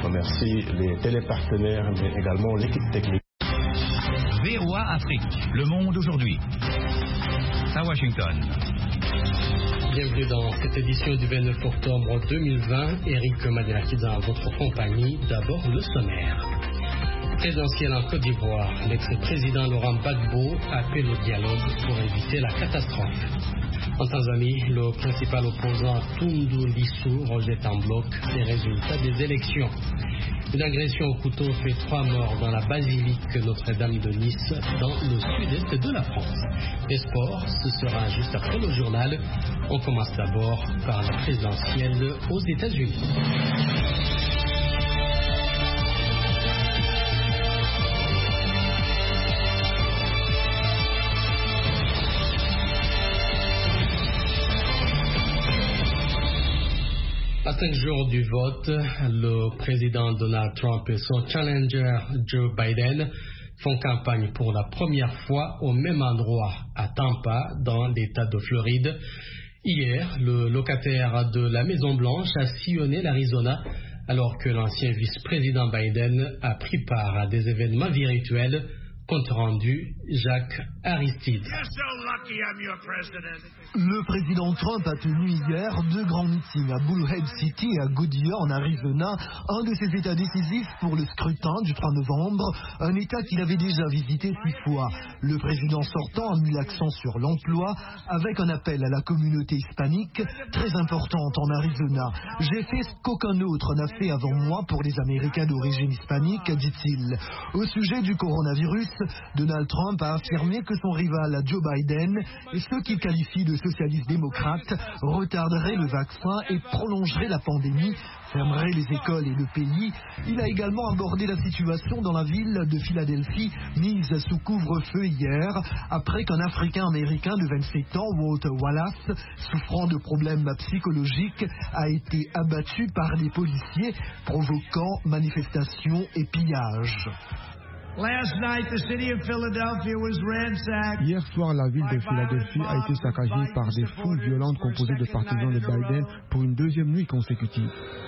Je remercie les télépartenaires, mais également l'équipe technique. VOA Afrique, le monde aujourd'hui. À Washington. Bienvenue dans cette édition du 29 octobre 2020. Eric Madelaki dans votre compagnie. D'abord le sommaire. Présidentiel en Côte d'Ivoire, l'ex-président Laurent Gbagbo appelle au dialogue pour éviter la catastrophe. En Tanzanie, le principal opposant Tundu Lissu rejette en bloc les résultats des élections. Une agression au couteau fait 3 morts dans la basilique Notre-Dame de Nice, dans le sud-est de la France. Les sports, ce sera juste après le journal. On commence d'abord par la présidentielle aux États-Unis. À 5 jours du vote, le président Donald Trump et son challenger Joe Biden font campagne pour la première fois au même endroit, à Tampa, dans l'État de Floride. Hier, le locataire de la Maison-Blanche a sillonné l'Arizona alors que l'ancien vice-président Biden a pris part à des événements virtuels. Compte rendu, Jacques Aristide. Le président Trump a tenu hier 2 grands meetings à Bullhead City et à Goodyear en Arizona, un de ses états décisifs pour le scrutin du 3 novembre, un état qu'il avait déjà visité 6 fois. Le président sortant a mis l'accent sur l'emploi avec un appel à la communauté hispanique très importante en Arizona. J'ai fait ce qu'aucun autre n'a fait avant moi pour les Américains d'origine hispanique, dit-il. Au sujet du coronavirus, Donald Trump a affirmé que son rival Joe Biden et ceux qu'il qualifie de socialistes démocrates retarderaient le vaccin et prolongeraient la pandémie, fermeraient les écoles et le pays. Il a également abordé la situation dans la ville de Philadelphie, mise sous couvre-feu hier, après qu'un Africain-Américain de 27 ans, Walter Wallace, souffrant de problèmes psychologiques, a été abattu par des policiers, provoquant manifestations et pillages. Hier soir, la ville de Philadelphie a été saccagée par des foules violentes composées de partisans de Biden pour une 2e nuit consécutive.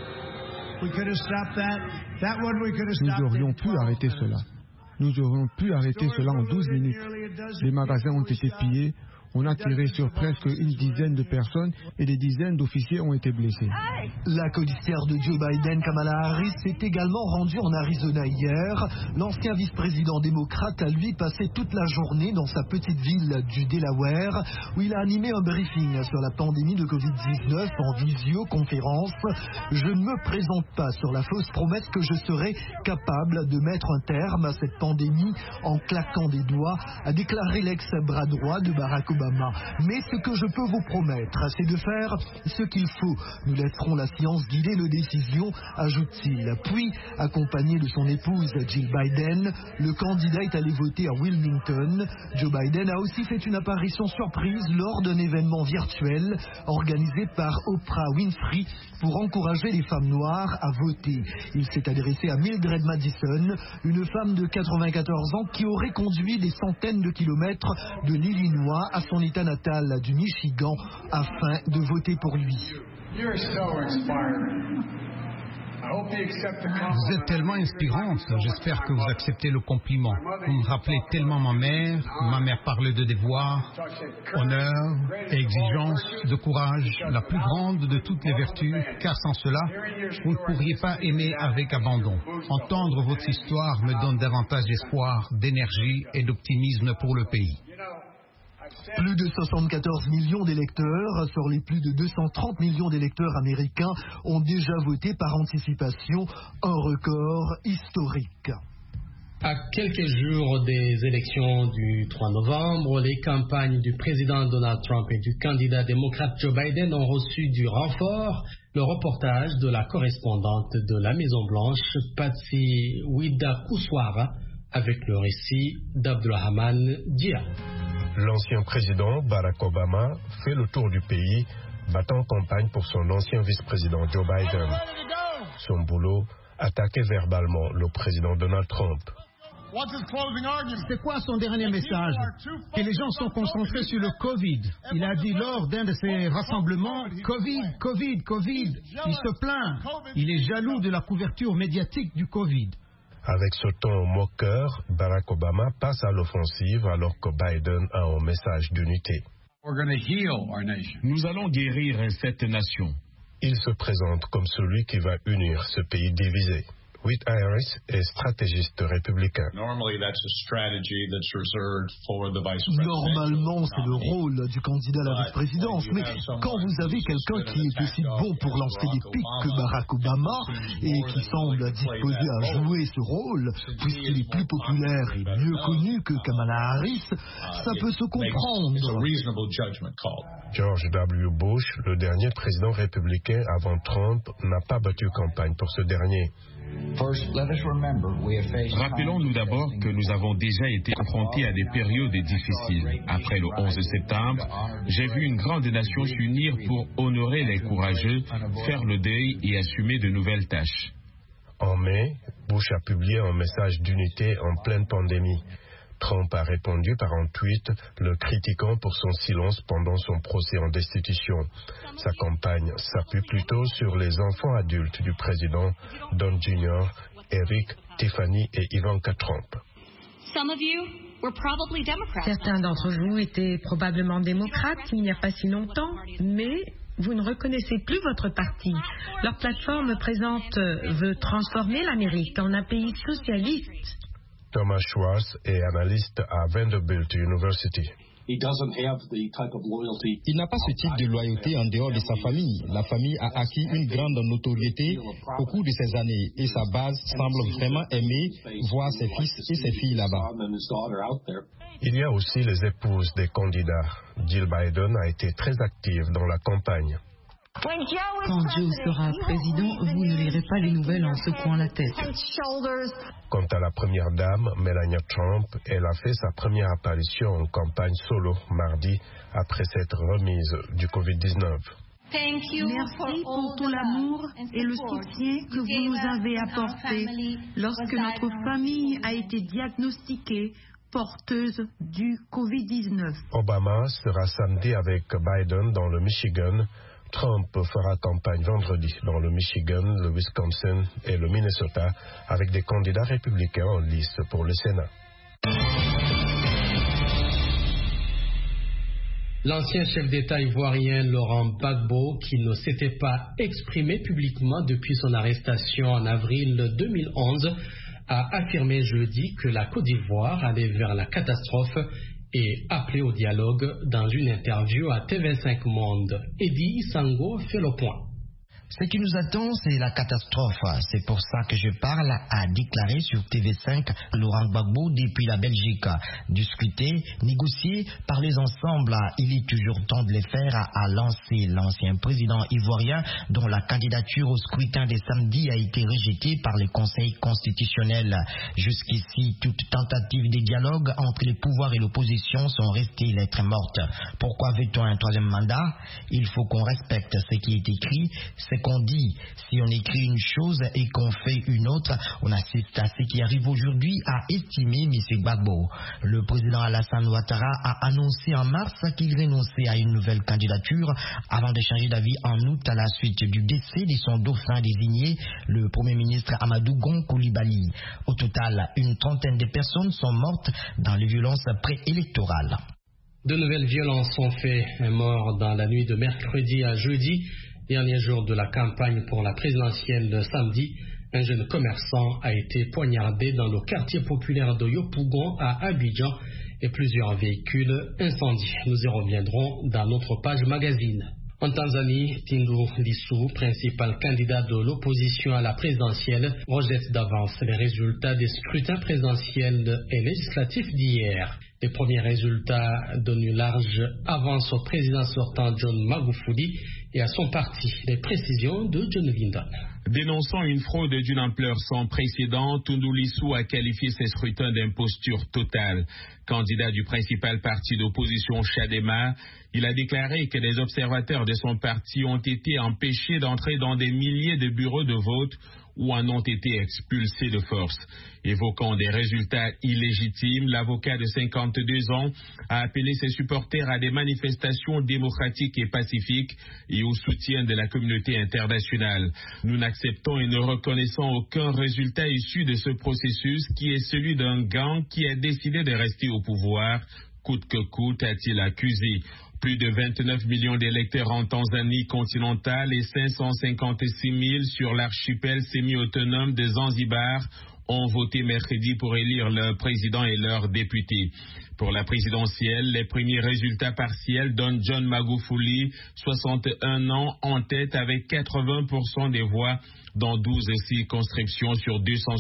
Nous aurions pu arrêter cela. Nous aurions pu arrêter cela en 12 minutes. Les magasins ont été pillés. On a tiré sur presque une dizaine de personnes et des dizaines d'officiers ont été blessés. La codiciaire de Joe Biden, Kamala Harris, s'est également rendue en Arizona hier. L'ancien vice-président démocrate a lui passé toute la journée dans sa petite ville du Delaware où il a animé un briefing sur la pandémie de Covid-19 en visioconférence. Je ne me présente pas sur la fausse promesse que je serai capable de mettre un terme à cette pandémie en claquant des doigts, a déclaré l'ex-bras droit de Barack Obama. Mais ce que je peux vous promettre, c'est de faire ce qu'il faut. Nous laisserons la science guider nos décisions, ajoute-t-il. Puis, accompagné de son épouse Jill Biden, le candidat est allé voter à Wilmington. Joe Biden a aussi fait une apparition surprise lors d'un événement virtuel organisé par Oprah Winfrey pour encourager les femmes noires à voter. Il s'est adressé à Mildred Madison, une femme de 94 ans qui aurait conduit des centaines de kilomètres de l'Illinois à son état natal du Michigan afin de voter pour lui. Vous êtes tellement inspirante, j'espère que vous acceptez le compliment. Vous me rappelez tellement ma mère parlait de devoir, honneur et exigence, de courage, la plus grande de toutes les vertus, car sans cela, vous ne pourriez pas aimer avec abandon. Entendre votre histoire me donne davantage d'espoir, d'énergie et d'optimisme pour le pays. Plus de 74 millions d'électeurs sur les plus de 230 millions d'électeurs américains ont déjà voté par anticipation, un record historique. À quelques jours des élections du 3 novembre, les campagnes du président Donald Trump et du candidat démocrate Joe Biden ont reçu du renfort. Le reportage de la correspondante de la Maison-Blanche, Patsy Widakuswara, avec le récit d'Abdulrahman Dia. L'ancien président Barack Obama fait le tour du pays, battant campagne pour son ancien vice-président Joe Biden. Son boulot, attaquer verbalement le président Donald Trump. C'est quoi son dernier message? Que les gens sont concentrés sur le Covid. Il a dit lors d'un de ses rassemblements, Covid, Covid, Covid. Il se plaint. Il est jaloux de la couverture médiatique du Covid. Avec ce ton moqueur, Barack Obama passe à l'offensive alors que Biden a un message d'unité. Nous allons guérir cette nation. Il se présente comme celui qui va unir ce pays divisé. Whit Harris est stratégiste républicain. Normalement, c'est le rôle du candidat à la vice-présidence. Mais quand vous avez quelqu'un qui est aussi bon pour lancer des pics que Barack Obama et qui semble disposé à jouer ce rôle, puisqu'il est plus populaire et mieux connu que Kamala Harris, ça peut se comprendre. George W. Bush, le dernier président républicain avant Trump, n'a pas battu campagne pour ce dernier. Rappelons-nous d'abord que nous avons déjà été confrontés à des périodes difficiles. Après le 11 septembre, j'ai vu une grande nation s'unir pour honorer les courageux, faire le deuil et assumer de nouvelles tâches. En mai, Bush a publié un message d'unité en pleine pandémie. Trump a répondu par un tweet, le critiquant pour son silence pendant son procès en destitution. Sa campagne s'appuie plutôt sur les enfants adultes du président, Don Jr., Eric, Tiffany et Ivanka Trump. Certains d'entre vous étaient probablement démocrates il n'y a pas si longtemps, mais vous ne reconnaissez plus votre parti. Leur plateforme présente veut transformer l'Amérique en un pays socialiste. Thomas Schwartz est analyste à Vanderbilt University. Il n'a pas ce type de loyauté en dehors de sa famille. La famille a acquis une grande notoriété au cours de ces années et sa base semble vraiment aimer voir ses fils et ses filles là-bas. Il y a aussi les épouses des candidats. Jill Biden a été très active dans la campagne. Quand Joe sera président, vous ne lirez pas les nouvelles en secouant la tête. Quant à la première dame, Melania Trump, elle a fait sa première apparition en campagne solo mardi après s'être remise du Covid-19. Merci pour tout l'amour et le soutien que vous nous avez apporté lorsque notre famille a été diagnostiquée porteuse du Covid-19. Obama sera samedi avec Biden dans le Michigan. Trump fera campagne vendredi dans le Michigan, le Wisconsin et le Minnesota avec des candidats républicains en lice pour le Sénat. L'ancien chef d'État ivoirien Laurent Gbagbo, qui ne s'était pas exprimé publiquement depuis son arrestation en avril 2011, a affirmé jeudi que la Côte d'Ivoire allait vers la catastrophe et appelé au dialogue dans une interview à TV5 Monde. Eddie Sango fait le point. Ce qui nous attend, c'est la catastrophe. C'est pour ça que je parle, a déclaré sur TV5 Laurent Gbagbo depuis la Belgique. Discuter, négocier, parler ensemble, il est toujours temps de les faire, a lancé l'ancien président ivoirien dont la candidature au scrutin des samedis a été rejetée par le Conseil constitutionnel. Jusqu'ici, toute tentative de dialogue entre les pouvoirs et l'opposition sont restées lettres mortes. Pourquoi veut-on un troisième mandat? Il faut qu'on respecte ce qui est écrit, c'est qu'on dit. Si on écrit une chose et qu'on fait une autre, on assiste à ce qui arrive aujourd'hui, a estimé M. Gbagbo. Le président Alassane Ouattara a annoncé en mars qu'il renonçait à une nouvelle candidature avant de changer d'avis en août à la suite du décès de son dauphin désigné, le Premier ministre Amadou Gon Coulibaly. Au total, une trentaine de personnes sont mortes dans les violences préélectorales. De nouvelles violences sont faites. Un mort dans la nuit de mercredi à jeudi. Dernier jour de la campagne pour la présidentielle de samedi, un jeune commerçant a été poignardé dans le quartier populaire de Yopougon à Abidjan et plusieurs véhicules incendiés. Nous y reviendrons dans notre page magazine. En Tanzanie, Tundu Lissu, principal candidat de l'opposition à la présidentielle, rejette d'avance les résultats des scrutins présidentiels et législatifs d'hier. Les premiers résultats donnent une large avance au président sortant John Magufuli et à son parti. Les précisions de John Lyndon. Dénonçant une fraude d'une ampleur sans précédent, Tundu Lissu a qualifié ces scrutins d'imposture totale. Candidat du principal parti d'opposition Chadema, il a déclaré que les observateurs de son parti ont été empêchés d'entrer dans des milliers de bureaux de vote ou en ont été expulsés de force. Évoquant des résultats illégitimes, l'avocat de 52 ans a appelé ses supporters à des manifestations démocratiques et pacifiques et au soutien de la communauté internationale. Nous n'acceptons et ne reconnaissons aucun résultat issu de ce processus qui est celui d'un gang qui a décidé de rester au pouvoir, coûte que coûte, a-t-il accusé. Plus de 29 millions d'électeurs en Tanzanie continentale et 556 000 sur l'archipel semi-autonome de Zanzibar ont voté mercredi pour élire leur président et leurs députés. Pour la présidentielle, les premiers résultats partiels donnent John Magufuli, 61 ans, en tête avec 80% des voix dans 12 circonscriptions sur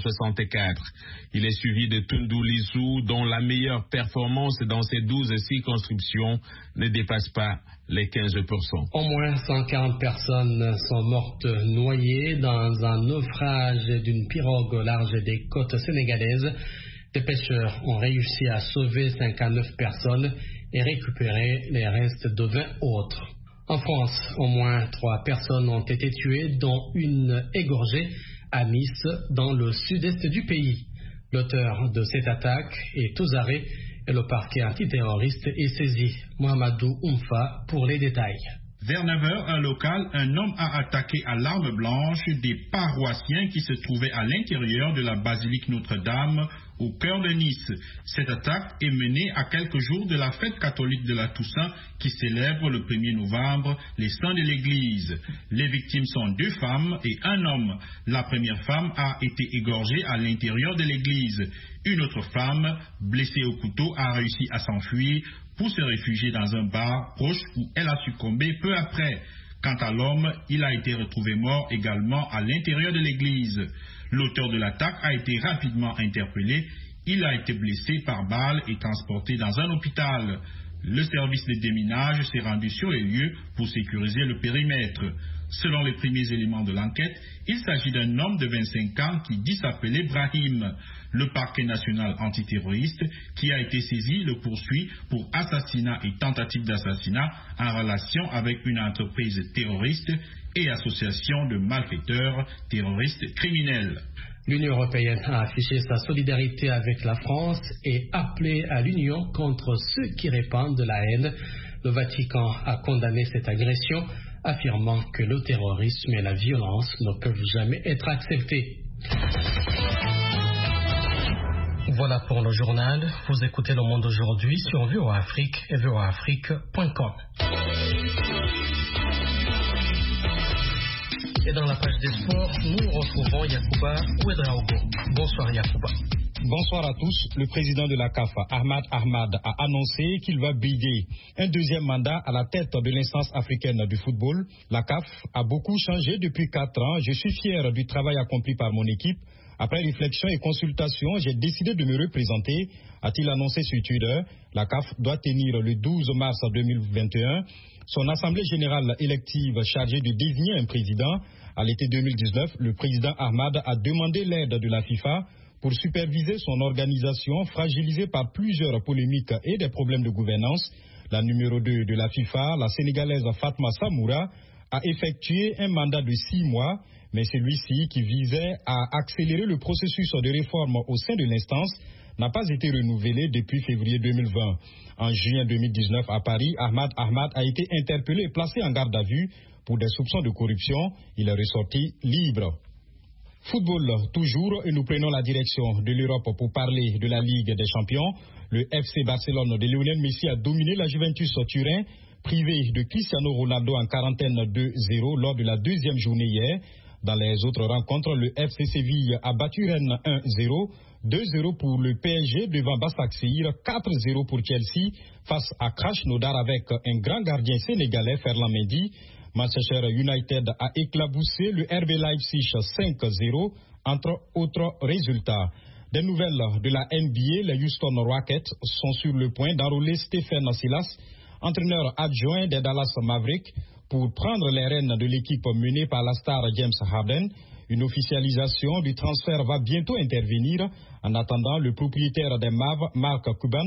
264. Il est suivi de Tundu Lissu, dont la meilleure performance dans ces 12 circonscriptions ne dépasse pas les 15%. Au moins 140 personnes sont mortes noyées dans un naufrage d'une pirogue au large des côtes sénégalaises. Des pêcheurs ont réussi à sauver 59 personnes et récupérer les restes de 20 autres. En France, au moins 3 personnes ont été tuées, dont une égorgée à Nice, dans le sud-est du pays. L'auteur de cette attaque est aux arrêts et le parquet antiterroriste est saisi. Mohamedou Oumfa pour les détails. Vers 9h, un local, un homme a attaqué à l'arme blanche des paroissiens qui se trouvaient à l'intérieur de la basilique Notre-Dame, au cœur de Nice. Cette attaque est menée à quelques jours de la fête catholique de la Toussaint qui célèbre le 1er novembre les saints de l'Église. Les victimes sont 2 femmes et un homme. La première femme a été égorgée à l'intérieur de l'église. Une autre femme, blessée au couteau, a réussi à s'enfuir pour se réfugier dans un bar proche où elle a succombé peu après. Quant à l'homme, il a été retrouvé mort également à l'intérieur de l'église. L'auteur de l'attaque a été rapidement interpellé. Il a été blessé par balle et transporté dans un hôpital. Le service de déminage s'est rendu sur les lieux pour sécuriser le périmètre. Selon les premiers éléments de l'enquête, il s'agit d'un homme de 25 ans qui dit s'appeler Brahim. Le parquet national antiterroriste qui a été saisi le poursuit pour assassinat et tentative d'assassinat en relation avec une entreprise terroriste et association de malfaiteurs terroristes criminels. L'Union européenne a affiché sa solidarité avec la France et appelé à l'Union contre ceux qui répandent de la haine. Le Vatican a condamné cette agression, affirmant que le terrorisme et la violence ne peuvent jamais être acceptés. Voilà pour le journal. Vous écoutez Le Monde aujourd'hui sur VOA Afrique et voaafrique.com. Et dans la page des sports, nous retrouvons Yacouba Ouedraogo. Bonsoir Yacouba. Bonsoir à tous. Le président de la CAF, Ahmad Ahmad, a annoncé qu'il va briguer un deuxième mandat à la tête de l'instance africaine du football. La CAF a beaucoup changé depuis 4 ans. Je suis fier du travail accompli par mon équipe. Après réflexion et consultation, j'ai décidé de me représenter, a-t-il annoncé sur Twitter. La CAF doit tenir le 12 mars 2021 son assemblée générale élective chargée de désigner un président. À l'été 2019, le président Ahmad a demandé l'aide de la FIFA pour superviser son organisation fragilisée par plusieurs polémiques et des problèmes de gouvernance. La numéro 2 de la FIFA, la Sénégalaise Fatma Samoura, a effectué un mandat de 6 mois, mais celui-ci, qui visait à accélérer le processus de réforme au sein de l'instance, n'a pas été renouvelé depuis février 2020. En juin 2019, à Paris, Ahmad Ahmad a été interpellé et placé en garde à vue pour des soupçons de corruption. Il est ressorti libre. Football toujours, et nous prenons la direction de l'Europe pour parler de la Ligue des Champions. Le FC Barcelone de Lionel Messi a dominé la Juventus Turin, privé de Cristiano Ronaldo en quarantaine 2-0 lors de la deuxième journée hier. Dans les autres rencontres, le FC Séville a battu Rennes 1-0, 2-0 pour le PSG devant Basaksehir, 4-0 pour Chelsea face à Krasnodar avec un grand gardien sénégalais, Ferland Mendy. Manchester United a éclaboussé le RB Leipzig 5-0, entre autres résultats. Des nouvelles de la NBA, les Houston Rockets sont sur le point d'enrôler Stephen Silas, entraîneur adjoint des Dallas Mavericks, pour prendre les rênes de l'équipe menée par la star James Harden. Une officialisation du transfert va bientôt intervenir. En attendant, le propriétaire des Mavs, Mark Cuban,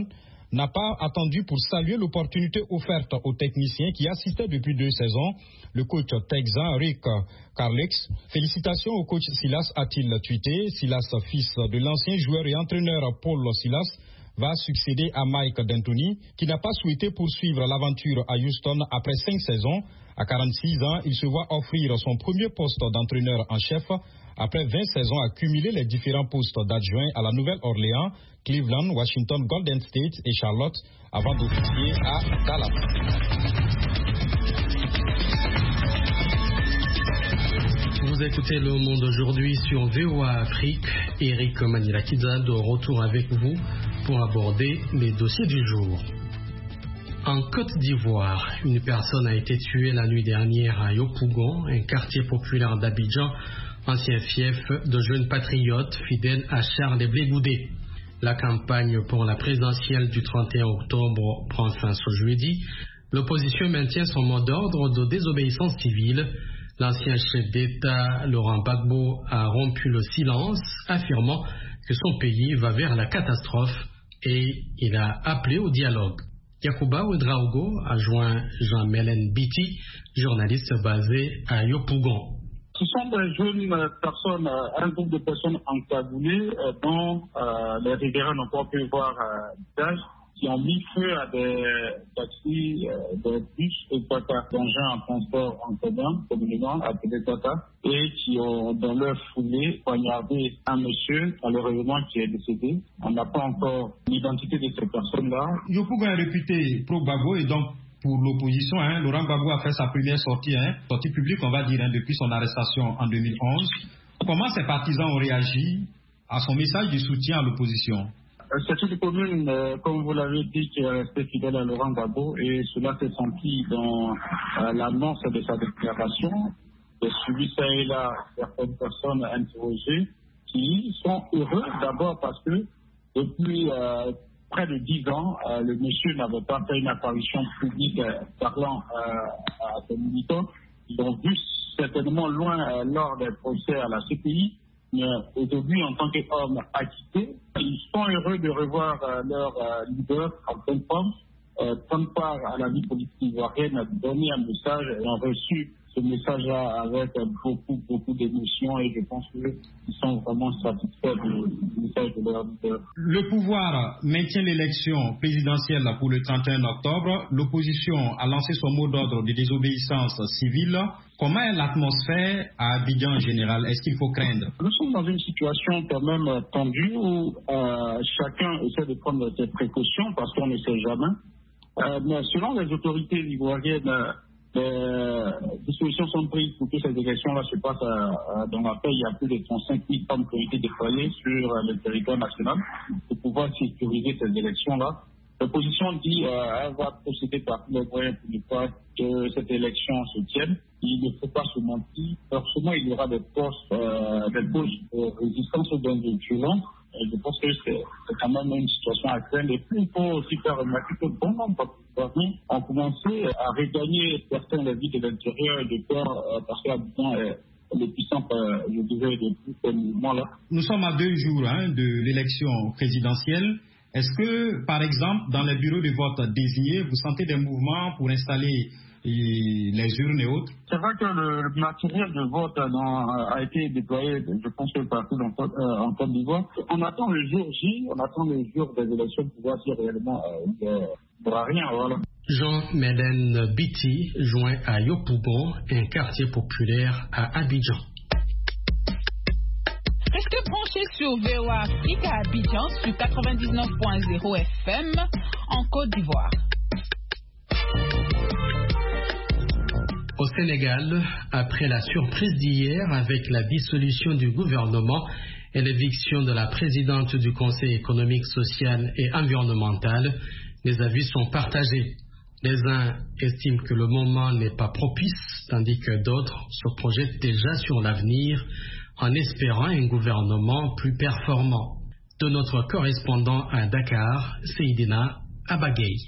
n'a pas attendu pour saluer l'opportunité offerte aux techniciens qui assistaient depuis 2 saisons le coach texan Rick Carlex. Félicitations au coach Silas, a-t-il tweeté. Silas, fils de l'ancien joueur et entraîneur Paul Silas, va succéder à Mike D'Antoni, qui n'a pas souhaité poursuivre l'aventure à Houston après 5 saisons. À 46 ans, il se voit offrir son premier poste d'entraîneur en chef après 20 saisons à cumuler les différents postes d'adjoint à la Nouvelle-Orléans, Cleveland, Washington, Golden State et Charlotte, avant d'officier à Dallas. Vous écoutez Le Monde aujourd'hui sur VOA Afrique. Eric Manilakidza de retour avec vous pour aborder les dossiers du jour. En Côte d'Ivoire, une personne a été tuée la nuit dernière à Yopougon, un quartier populaire d'Abidjan, ancien fief de jeunes patriotes fidèles à Charles Blé Goudé. La campagne pour la présidentielle du 31 octobre prend fin ce jeudi. L'opposition maintient son mot d'ordre de désobéissance civile. L'ancien chef d'État, Laurent Gbagbo, a rompu le silence, affirmant que son pays va vers la catastrophe et il a appelé au dialogue. Yacouba Ouedraogo a joint Jean-Mélène Biti, journaliste basé à Yopougon. Ce sont des jeunes personnes, un groupe de personnes encagoulées dont les riverains n'ont pas pu voir visage, qui ont mis feu à des taxis, des bus et d'engins en transport en commun, communément appelés Tata, et qui ont dans leur foulée poignardé un monsieur, malheureusement, qui est décédé. On n'a pas encore l'identité de ces personnes-là. Yopougon est réputé pro-Gbagbo et donc pour l'opposition, Laurent Gbagbo a fait sa première sortie publique, on va dire, depuis son arrestation en 2011. Comment ces partisans ont réagi à son message de soutien à l'opposition? C'est une commune, comme vous l'avez dit, qui est restée fidèle à Laurent Gbagbo et cela s'est senti dans l'annonce de sa déclaration. J'ai suivi ça et là certaines personnes interrogées qui sont heureux d'abord parce que depuis près de 10 ans, le monsieur n'avait pas fait une apparition publique parlant à ses militants. Ils ont vu certainement loin lors des procès à la CPI. Mais aujourd'hui, en tant qu'homme acquitté, ils sont heureux de revoir leur leader en pleine forme, prendre part à la vie politique ivoirienne, donner un message et ont reçu ce message-là avec beaucoup d'émotions et je pense qu'ils sont vraiment satisfaits du message de leur leader. Le pouvoir maintient l'élection présidentielle pour le 31 octobre. L'opposition a lancé son mot d'ordre de désobéissance civile. Comment est l'atmosphère à Abidjan en général? Est-ce qu'il faut craindre? Nous sommes dans une situation quand même tendue où chacun essaie de prendre ses précautions parce qu'on ne sait jamais. Mais selon les autorités ivoiriennes, les dispositions sont prises pour que ces élections-là se passent dans la paix. Il y a plus de 35 000 hommes qui ont été déployés sur le territoire national pour pouvoir sécuriser ces élections-là. L'opposition dit qu'elle va procéder par tous les moyens pour ne pas que cette élection se tienne. Il ne faut pas se mentir. Forcément, il y aura des causes de résistance aux dangers violents. Je pense que c'est quand même une situation à craindre. Et puis, il faut aussi faire remarquer que bon nombre de ont commencé à regagner certaines vies de l'intérieur et de peur parce qu'Abidjan est l'épuissant, je dirais, de tout ce mouvement-là. Nous sommes à 2 jours de l'élection présidentielle. Est-ce que, par exemple, dans les bureaux de vote désignés, vous sentez des mouvements pour installer les urnes et autres? C'est vrai que le matériel de vote a été déployé, je pense que partout en Côte d'Ivoire. On attend le jour J, on attend le jour des élections pour voir si réellement il n'y aura rien. Voilà. Jean-Mélène Biti, joint à Yopougon, un quartier populaire à Abidjan. Restez branchés sur VOA Afrique à Abidjan sur 99.0 FM en Côte d'Ivoire. Au Sénégal, après la surprise d'hier avec la dissolution du gouvernement et l'éviction de la présidente du Conseil économique, social et environnemental, les avis sont partagés. Les uns estiment que le moment n'est pas propice, tandis que d'autres se projettent déjà sur l'avenir en espérant un gouvernement plus performant. De notre correspondant à Dakar, Seydina Abagay.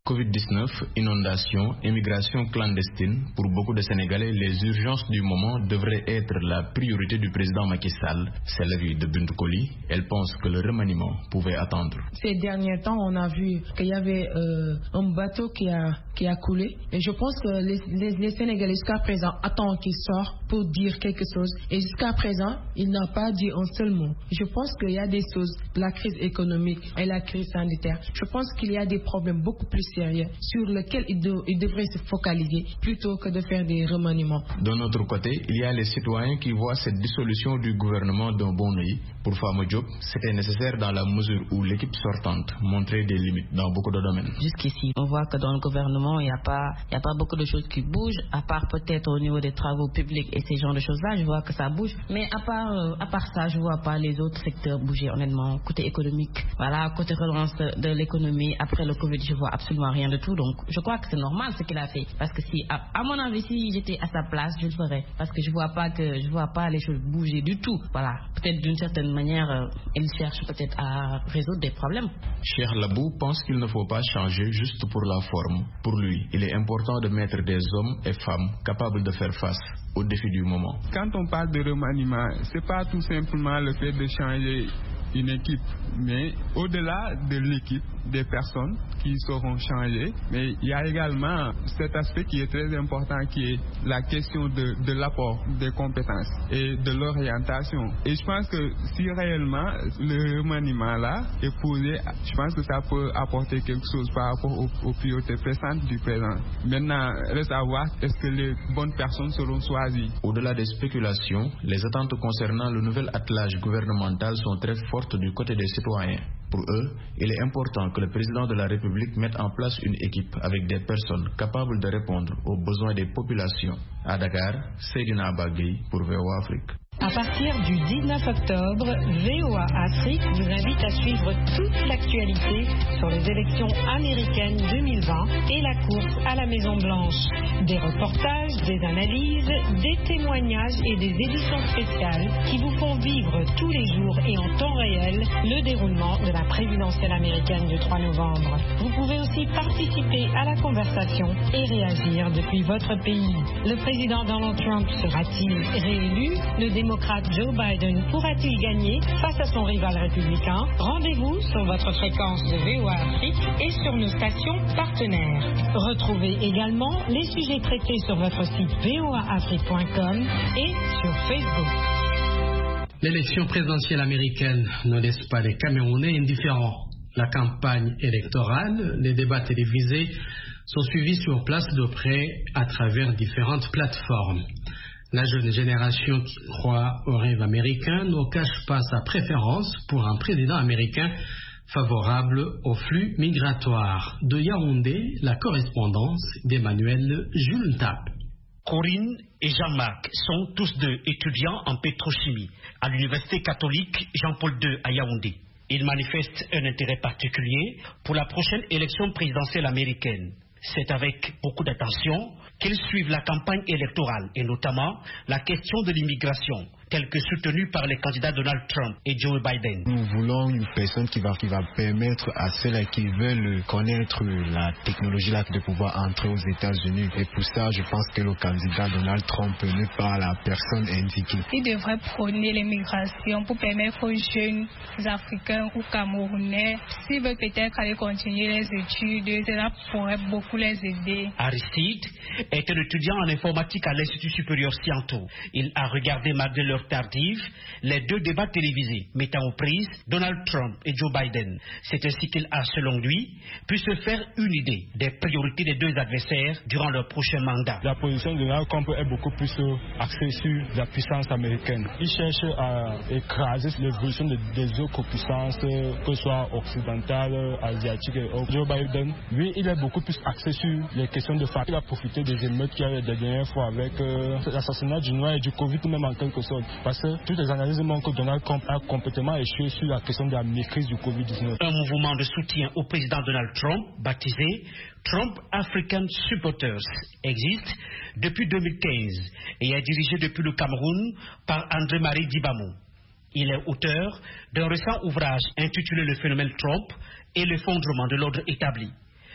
Covid-19, inondations, immigration clandestine, pour beaucoup de Sénégalais, les urgences du moment devraient être la priorité du président Macky Sall. C'est l'avis de Bintou Koli. Elle pense que le remaniement pouvait attendre. Ces derniers temps, on a vu qu'il y avait un bateau qui a coulé. Et je pense que les Sénégalais jusqu'à présent attendent qu'il sorte pour dire quelque chose. Et jusqu'à présent, il n'a pas dit un seul mot. Je pense qu'il y a des choses, la crise économique et la crise sanitaire. Je pense qu'il y a des problèmes beaucoup plus sérieux sur lesquels il devrait se focaliser plutôt que de faire des remaniements. D'un autre côté, il y a les citoyens qui voient cette dissolution du gouvernement d'un bon œil. Pour Fama Diop, c'était nécessaire dans la mesure où l'équipe sortante montrait des limites dans beaucoup de domaines. Jusqu'ici, on voit que dans le gouvernement, il n'y a pas beaucoup de choses qui bougent, à part peut-être au niveau des travaux publics et ces genres de choses-là, je vois que ça bouge. Mais à part ça, je ne vois pas les autres secteurs bouger, honnêtement. Côté économique, voilà, côté relance de l'économie, après le Covid, je ne vois absolument rien de tout. Donc, je crois que c'est normal ce qu'il a fait. Parce que si, à mon avis, si j'étais à sa place, je le ferais. Parce que je ne vois pas les choses bouger du tout. Voilà, peut-être d'une certaine manière, il cherche peut-être à résoudre des problèmes. Cheikh Labou pense qu'il ne faut pas changer juste pour la forme. Pour lui, il est important de mettre des hommes et femmes capables de faire face aux défis du moment. Quand on parle de remaniement, c'est pas tout simplement le fait de changer une équipe, mais au-delà de l'équipe, des personnes qui seront changées, mais il y a également cet aspect qui est très important, qui est la question de l'apport des compétences et de l'orientation. Et je pense que si réellement le remaniement là est posé, je pense que ça peut apporter quelque chose par rapport aux priorités pressantes du présent. Maintenant, reste à voir est-ce que les bonnes personnes seront choisies. Au-delà des spéculations, les attentes concernant le nouvel attelage gouvernemental sont très fortes du côté des citoyens. Pour eux, il est important que le président de la République mette en place une équipe avec des personnes capables de répondre aux besoins des populations. À Dakar, Seydina Bagui pour VOA Afrique. À partir du 19 octobre, VOA Afrique vous invite à suivre toute l'actualité sur les élections américaines 2020 et la course à la Maison-Blanche. Des reportages, des analyses, des témoignages et des éditions spéciales qui vous font vivre tous les jours et en temps réel le déroulement de la présidentielle américaine du 3 novembre. Vous pouvez aussi participer à la conversation et réagir depuis votre pays. Le président Donald Trump sera-t-il réélu? Le démocrate Joe Biden pourra-t-il gagner face à son rival républicain? Rendez-vous sur votre fréquence de VOA Afrique et sur nos stations partenaires. Retrouvez également les sujets traités sur votre site voaafrique.com et sur Facebook. L'élection présidentielle américaine ne laisse pas les Camerounais indifférents. La campagne électorale, les débats télévisés sont suivis sur place de près à travers différentes plateformes. La jeune génération qui croit au rêve américain ne cache pas sa préférence pour un président américain favorable au flux migratoire. De Yaoundé, la correspondance d'Emmanuel Jules Tap. Corinne et Jean-Marc sont tous deux étudiants en pétrochimie à l'Université catholique Jean-Paul II à Yaoundé. Ils manifestent un intérêt particulier pour la prochaine élection présidentielle américaine. C'est avec beaucoup d'attention qu'ils suivent la campagne électorale et notamment la question de l'immigration, telle que soutenue par les candidats Donald Trump et Joe Biden. Nous voulons une personne qui va permettre à ceux qui veulent connaître la technologie là de pouvoir entrer aux États-Unis. Et pour ça, je pense que le candidat Donald Trump n'est pas la personne indiquée. Il devrait prôner l'immigration pour permettre aux jeunes Africains ou Camerounais, s'ils veulent peut-être aller continuer les études, cela pourrait beaucoup les aider. Aristide est un étudiant en informatique à l'Institut supérieur Sciento. Il a regardé malgré l'heure tardive les deux débats télévisés mettant aux prises Donald Trump et Joe Biden. C'est ainsi qu'il a, selon lui, pu se faire une idée des priorités des deux adversaires durant leur prochain mandat. La position de Donald Trump est beaucoup plus axée sur la puissance américaine. Il cherche à écraser l'évolution des autres puissances, que ce soit occidentales, asiatiques et autres. Joe Biden, lui, il est beaucoup plus axé sur les questions de famille. Il a profité des émeutes qu'il y a eu la dernière fois avec l'assassinat du noir et du Covid, même en quelque sorte. Parce que toutes les analyses montrent que Donald Trump a complètement échoué sur la question de la maîtrise du Covid-19. Un mouvement de soutien au président Donald Trump, baptisé Trump African Supporters, existe depuis 2015 et est dirigé depuis le Cameroun par André-Marie Dibamou. Il est auteur d'un récent ouvrage intitulé Le phénomène Trump et l'effondrement de l'ordre établi.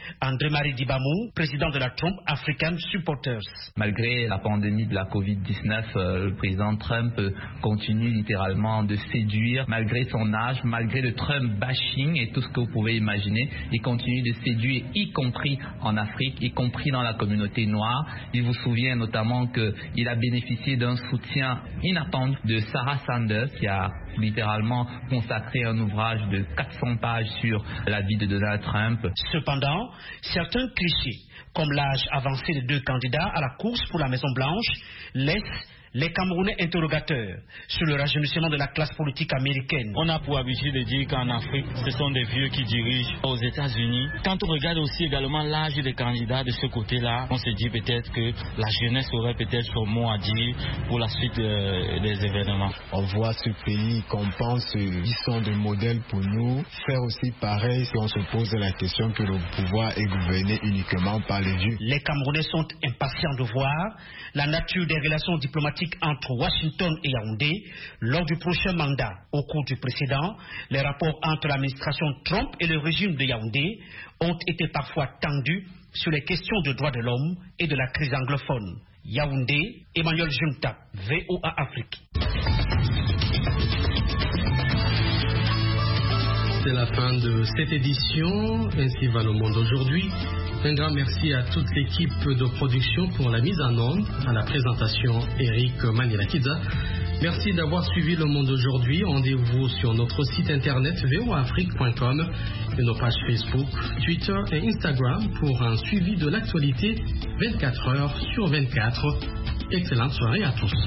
André-Marie Dibamou, président de la Trump African Supporters. Malgré la pandémie de la Covid-19, le président Trump continue littéralement de séduire, malgré son âge, malgré le Trump bashing et tout ce que vous pouvez imaginer, il continue de séduire, y compris en Afrique, y compris dans la communauté noire. Il vous souvient notamment qu'il a bénéficié d'un soutien inattendu de Sarah Sanders, qui a littéralement consacré un ouvrage de 400 pages sur la vie de Donald Trump. Cependant, certains clichés, comme l'âge avancé des deux candidats à la course pour la Maison-Blanche, laissent les Camerounais interrogateurs sur le rajeunissement de la classe politique américaine. On a pour habitude de dire qu'en Afrique, ce sont des vieux qui dirigent. Aux États-Unis, quand on regarde aussi également l'âge des candidats de ce côté-là, on se dit peut-être que la jeunesse aurait peut-être son mot à dire pour la suite des événements. On voit ce pays qu'on pense qu'ils sont des modèles pour nous. Faire aussi pareil si on se pose la question que le pouvoir est gouverné uniquement par les vieux. Les Camerounais sont impatients de voir la nature des relations diplomatiques entre Washington et Yaoundé lors du prochain mandat. Au cours du précédent, les rapports entre l'administration Trump et le régime de Yaoundé ont été parfois tendus sur les questions de droits de l'homme et de la crise anglophone. Yaoundé, Emmanuel Junta, VOA Afrique. C'est la fin de cette édition. Ainsi va le monde aujourd'hui. Un grand merci à toute l'équipe de production pour la mise en onde, à la présentation Eric Manilakidza. Merci d'avoir suivi le monde aujourd'hui. Rendez-vous sur notre site internet voaafrique.com et nos pages Facebook, Twitter et Instagram pour un suivi de l'actualité 24 heures sur 24. Excellente soirée à tous.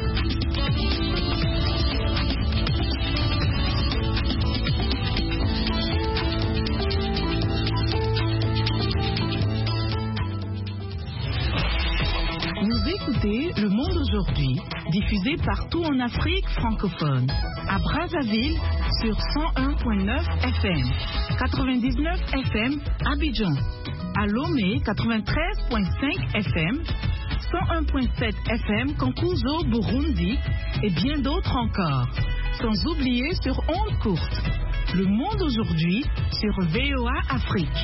Le Monde aujourd'hui, diffusé partout en Afrique francophone. À Brazzaville sur 101.9 FM, 99 FM Abidjan. À Lomé 93.5 FM, 101.7 FM Kankuzo Burundi et bien d'autres encore. Sans oublier sur ondes courtes. Le Monde aujourd'hui sur VOA Afrique.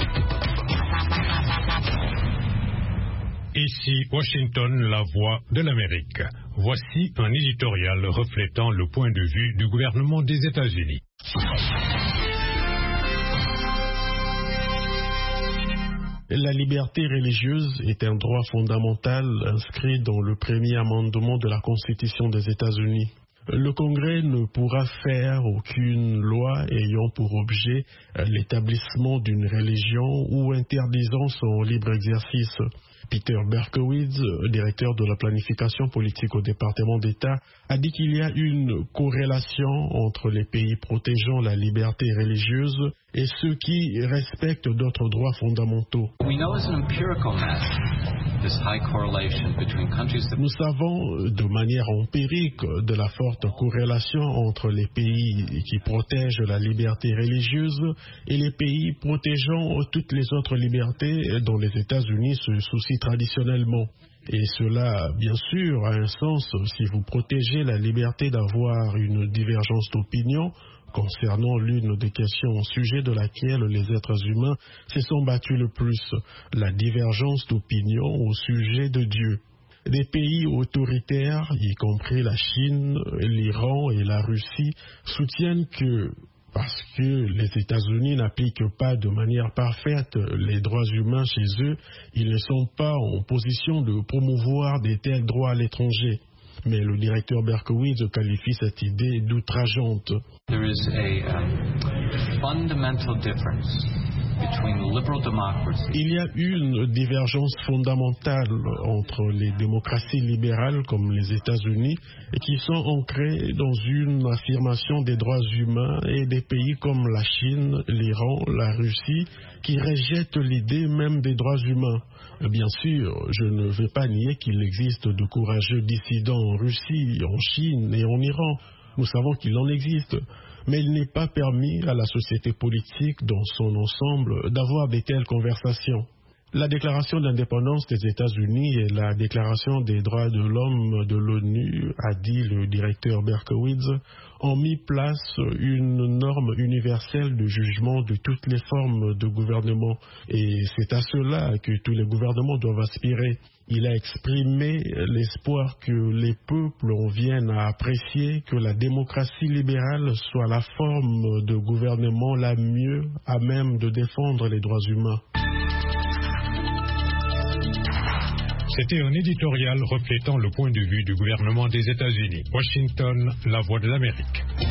Ici Washington, la voix de l'Amérique. Voici un éditorial reflétant le point de vue du gouvernement des États-Unis. La liberté religieuse est un droit fondamental inscrit dans le premier amendement de la Constitution des États-Unis. Le Congrès ne pourra faire aucune loi ayant pour objet l'établissement d'une religion ou interdisant son libre exercice. Peter Berkowitz, directeur de la planification politique au département d'État, a dit qu'il y a une corrélation entre les pays protégeant la liberté religieuse et ceux qui respectent d'autres droits fondamentaux. Nous savons de manière empirique de la forte corrélation entre les pays qui protègent la liberté religieuse et les pays protégeant toutes les autres libertés dont les États-Unis se soucient traditionnellement. Et cela, bien sûr, a un sens si vous protégez la liberté d'avoir une divergence d'opinion concernant l'une des questions au sujet de laquelle les êtres humains se sont battus le plus, la divergence d'opinion au sujet de Dieu. Des pays autoritaires, y compris la Chine, l'Iran et la Russie, soutiennent que parce que les États-Unis n'appliquent pas de manière parfaite les droits humains chez eux, ils ne sont pas en position de promouvoir de tels droits à l'étranger. Mais le directeur Berkowitz qualifie cette idée d'outrageante. Il y a une divergence fondamentale entre les démocraties libérales comme les États-Unis qui sont ancrées dans une affirmation des droits humains et des pays comme la Chine, l'Iran, la Russie qui rejettent l'idée même des droits humains. Bien sûr, je ne vais pas nier qu'il existe de courageux dissidents en Russie, en Chine et en Iran. Nous savons qu'il en existe. Mais il n'est pas permis à la société politique dans son ensemble d'avoir de telles conversations. La déclaration d'indépendance des États-Unis et la déclaration des droits de l'homme de l'ONU, a dit le directeur Berkowitz, ont mis place une norme universelle de jugement de toutes les formes de gouvernement. Et c'est à cela que tous les gouvernements doivent aspirer. Il a exprimé l'espoir que les peuples viennent à apprécier que la démocratie libérale soit la forme de gouvernement la mieux à même de défendre les droits humains. C'était un éditorial reflétant le point de vue du gouvernement des États-Unis. Washington, la voix de l'Amérique.